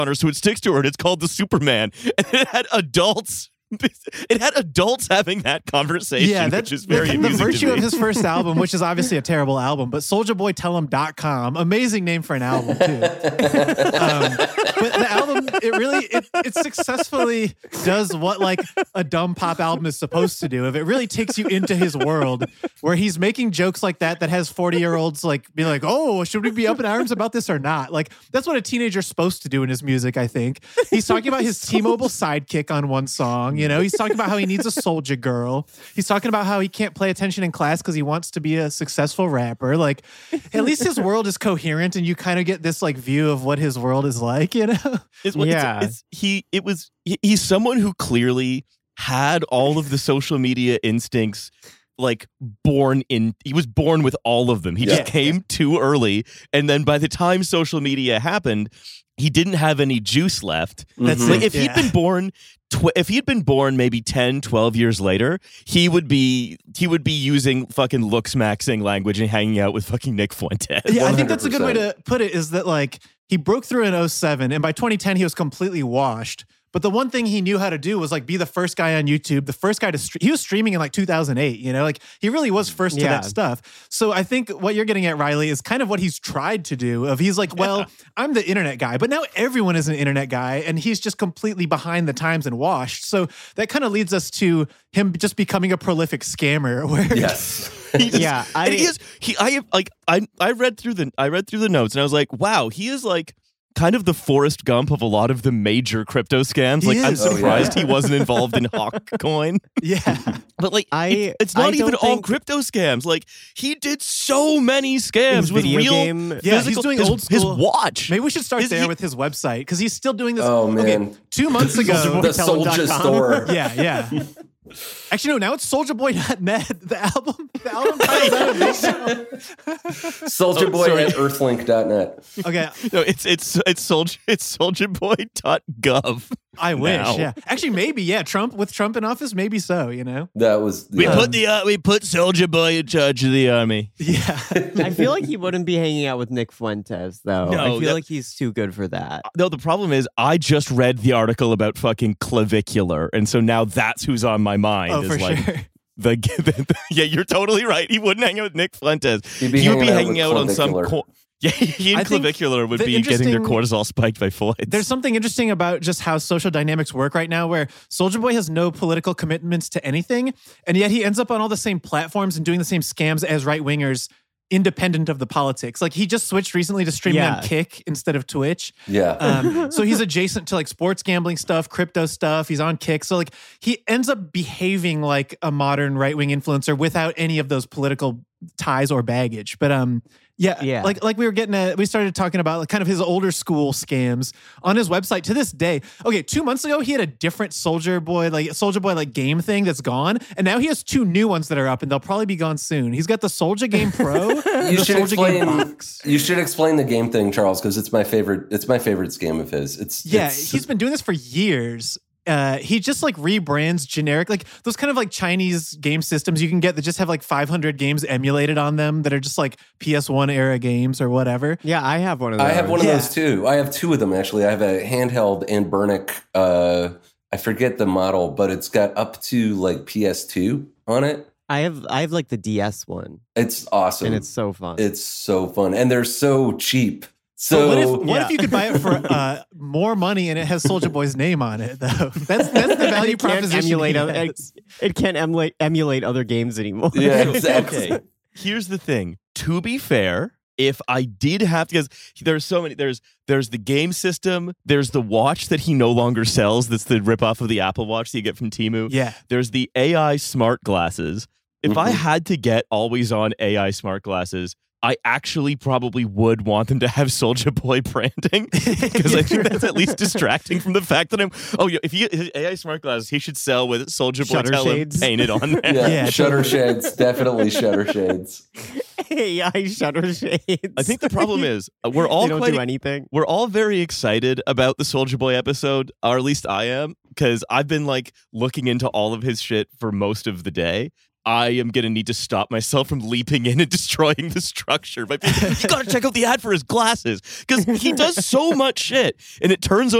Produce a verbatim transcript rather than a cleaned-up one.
on her, so it sticks to her, and it's called the Superman. And it had adults. It had adults having that conversation, yeah, that, which is very the, amusing the virtue to me. of his first album, which is obviously a terrible album, but Soulja Boy Tell Him dot com, amazing name for an album too. um, but the album, it really, it, it successfully does what like a dumb pop album is supposed to do. If it really takes you into his world, where he's making jokes like that, that has forty year olds like be like, oh, should we be up in arms about this or not? Like that's what a teenager's supposed to do in his music. I think he's talking about his T-Mobile sidekick on one song. You know, he's talking about how he needs a soldier girl. He's talking about how he can't play attention in class because he wants to be a successful rapper. Like, at least his world is coherent, and you kind of get this like view of what his world is like. You know? It's, yeah. It's, it's, he. It was. He, he's someone who clearly had all of the social media instincts. Like born in, he was born with all of them. He yeah. just came too early, and then by the time social media happened, he didn't have any juice left. That's like, if he'd yeah. been born, tw- if he had been born maybe ten, twelve years later, he would be he would be using fucking looks maxing language and hanging out with fucking Nick Fuentes. Yeah, I think that's a good way to put it. Is that like he broke through in oh seven, and by twenty ten he was completely washed. But the one thing he knew how to do was like be the first guy on YouTube, the first guy to stream. He was streaming in like two thousand eight, you know, like he really was first to yeah. that stuff. So I think what you're getting at, Riley, is kind of what he's tried to do. Of he's like, well, yeah. I'm the internet guy, but now everyone is an internet guy, and he's just completely behind the times and washed. So that kind of leads us to him just becoming a prolific scammer. Where yes, just, yeah, I, and he is. He, I like, I, I read through the, I read through the notes, and I was like, wow, he is like. Kind of the Forrest Gump of a lot of the major crypto scams. He like, is. I'm surprised oh, yeah. he wasn't involved in Hawkcoin. Yeah. But like, I, it, it's not I even all crypto scams. Like, he did so many scams with real game. Yeah, physical, he's doing his, old school. His watch. Maybe we should start his, there he, with his website, because he's still doing this. Oh, man. Okay, two months ago. The Soulja Store. Yeah, yeah. Actually, no, now it's Soulja Boy dot net. The album, the album title's out of date now. Soulja Boy at Earthlink dot net. Okay. No, it's it's it's Soulja it's Soulja Boy dot gov. I wish, now. yeah. Actually, maybe, yeah. Trump with Trump in office, maybe so. You know, that was we yeah. put the uh, we put Soulja Boy in charge of the army. Yeah, I feel like he wouldn't be hanging out with Nick Fuentes though. No, I feel that, like he's too good for that. No, the problem is I just read the article about fucking clavicular, and so now that's who's on my mind. Oh, is for like, sure. The, the, yeah, you're totally right. He wouldn't hang out with Nick Fuentes. He'd be he would be hanging hanging out, out on some. Clavicular. Co- yeah, he and I think Clavicular would the be getting their interesting- cortisol spiked by Floyd. There's something interesting about just how social dynamics work right now, where Soulja Boy has no political commitments to anything, and yet he ends up on all the same platforms and doing the same scams as right wingers, independent of the politics. Like he just switched recently to streaming Yeah. on Kick instead of Twitch. Yeah. Um, so he's adjacent to like sports gambling stuff, crypto stuff. He's on Kick. So like he ends up behaving like a modern right wing influencer without any of those political ties or baggage. But um, yeah, Yeah. like like we were getting at, we started talking about like kind of his older school scams on his website to this day. Okay, two months ago he had a different Soulja Boy like Soulja Boy like game thing that's gone, and now he has two new ones that are up, and they'll probably be gone soon. He's got the Soulja Game Pro. You and the should Soulja explain. Game Box. You should explain the game thing, Charles, because it's my favorite. It's my favorite scam of his. It's Yeah, it's, he's been doing this for years. Uh, he just like rebrands generic, like those kind of like Chinese game systems you can get that just have like five hundred games emulated on them that are just like P S one era games or whatever. Yeah, I have one of those. I have one of Yeah. those too. I have two of them actually. I have a handheld Anbernic. Uh, I forget the model, but it's got up to like P S two on it. I have I have like the D S one. It's awesome, and it's so fun. It's so fun, and they're so cheap. So But what if what Yeah. if you could buy it for uh, more money and it has Soulja Boy's name on it though? That's that's the value it can't proposition. emulate. he Other, it, has. it can't emulate emulate other games anymore. Yeah, exactly. Okay, here's the thing. To be fair, if I did have to, because there's so many, there's there's the game system, there's the watch that he no longer sells. That's the ripoff of the Apple Watch that you get from Temu. Yeah. There's the A I smart glasses. If I Mhm. had to get always on A I smart glasses, I actually probably would want them to have Soulja Boy branding, because I think that's at least distracting from the fact that I'm, oh, yeah, if he his A I smart glasses, he should sell with Soulja Boy Shutter Tell Him shades. painted on there. Yeah, Yeah, shutter shades, definitely shutter shades. A I shutter shades. I think the problem is uh, we're all they don't quite do anything. we're all very excited about the Soulja Boy episode, or at least I am, because I've been like looking into all of his shit for most of the day. I am going to need to stop myself from leaping in and destroying the structure. By being, you got to check out the ad for his glasses because he does so much shit and it turns